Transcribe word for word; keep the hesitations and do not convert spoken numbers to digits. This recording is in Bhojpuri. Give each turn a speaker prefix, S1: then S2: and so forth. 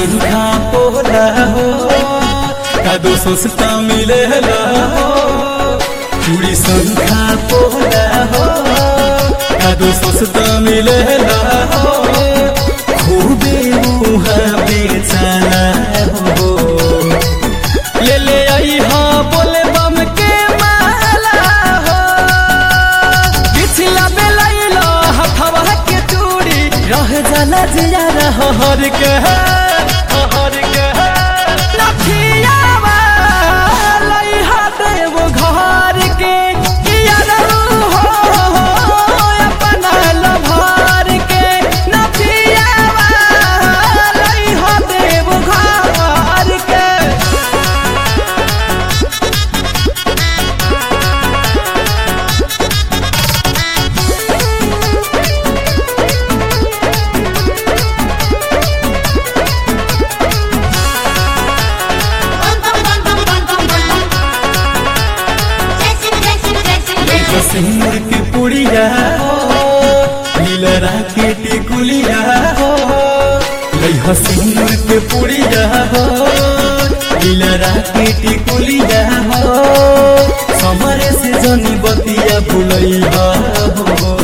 S1: संख्या पोला हो कादो सस्ता मिलेला हो चूड़ी संख्या पोला हो कादो सस्ता मिलेला हो खूबे मुहा बेचाला हो ले ले आई हाँ बोले बम के माला हो पिछला बेलाइलो हथवा के चूड़ी रह जाला जिया हर के हर के लखियावा लइहा देव घर के हो अपना लभार के नथियावा लइहा देव घर के सिंदूर के पुड़िया हो नीलरा के टिकुलिया हो लइहा सिंदूर के पुड़िया हो नीलरा के टिकुलिया हो समरे से जनी बतिया भुलैया हो